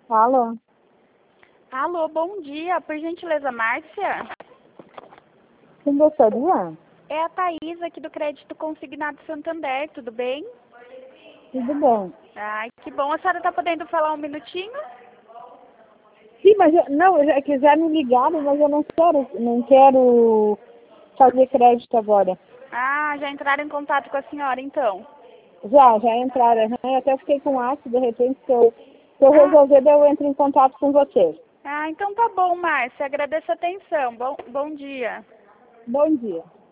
Alô? Alô, bom dia. Por gentileza, Márcia? Quem gostaria? É a Thaís aqui do Crédito Consignado Santander, tudo bem? Tudo bem. Ai, que bom. A senhora está podendo falar um minutinho? Sim, mas eu já quiser me ligar, mas eu não quero fazer crédito agora. Ah, já entraram em contato com a senhora, então. Já entraram. Eu até fiquei com ácido, de repente, se eu Ah, resolver, eu entro em contato com você. então tá bom, Márcia. Agradeço a atenção. Bom dia. Bom dia.